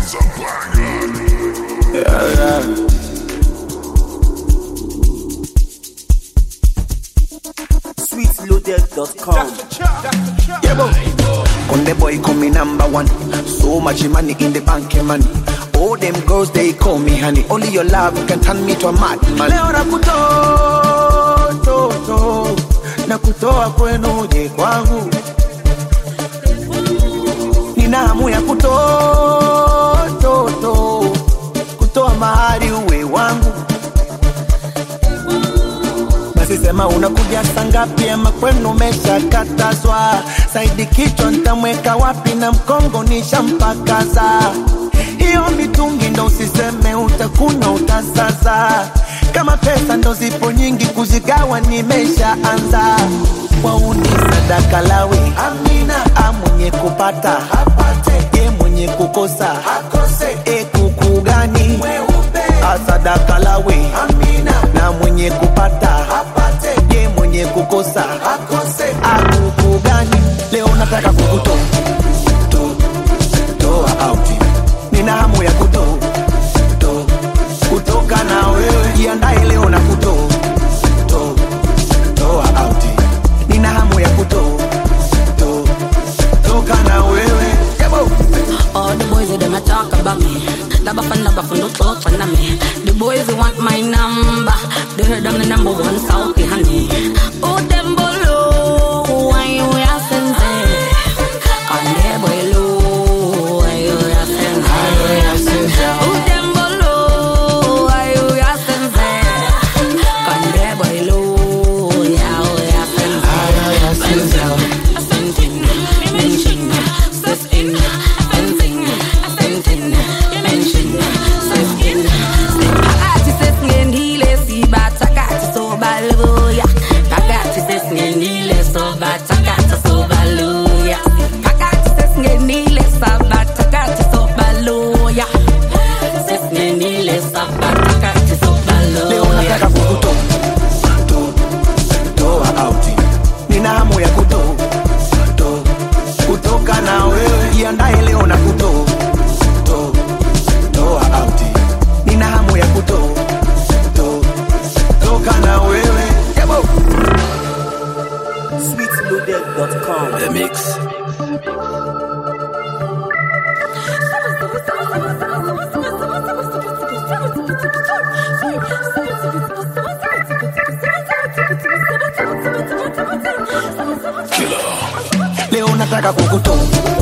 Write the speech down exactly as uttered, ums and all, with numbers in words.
Yeah, yeah. sweet loaded dot com. Yeah, boy. Conde boy call me number one. So much money in the bank, money. All them girls they call me honey. Only your love can turn me to a madman. Leo nakutoa, to, to. Nakutoa kwenu je kwangu. Nina hamu ya kutoa, to, to. Kutoa mahari uwe wangu. Sisema unakuja sangapi ama kwenu umeshakatazwa. Saidi kichwa nitamweka wapi na mkongo nishampakaza. Hiyo mitungi ndo usiseme utakunywa utasaza. Kama pesa ndo zipo nyingi kuzigawa nimeshaanza. Wauni sadaka lawe amina. Mwenye kupata hapate. Ye mwenye kukosa hakose. E kuku gani sadaka lawe amina. Na mwenye kupata hapate. Ye mwenye kukosa hakose. Akuku gani. Leo nataka kukutoa to, toa out. Nina hamu ya kutoa to, kutoka na wewe. Jiandae leo na kutoa to, toa out. Nina hamu ya kutoa to, toka na wewe. Yabo. All the boys they don't talk about me. Laba fan laba fan don't talk fan me. The boys they want my number. They heard I'm the number one South honey. Oh them below, why you asking them? And they below, why you asking them? Oh them below, why you asking them? And they below, yeah, you asking them? Ascending, mention, sustain, ascending, ascending, mention, sustain. I got to sustain, heal it, see, but I got to so hallelujah. I got to sustain, heal it, so but I got to so hallelujah. I got to sustain, heal it, so but I got to so hallelujah. Sustain, heal it, so but I got to so hallelujah. Leo nataka kukutoa to, toa out. Nina hamu ya kutoa to, kutoka na wewe. Jiandae leo na kutoa to, toa out. Nina hamu ya kutoa to, toka na wewe. Yabo. sweet loaded dot com. The mix. Leo nataka kukutoa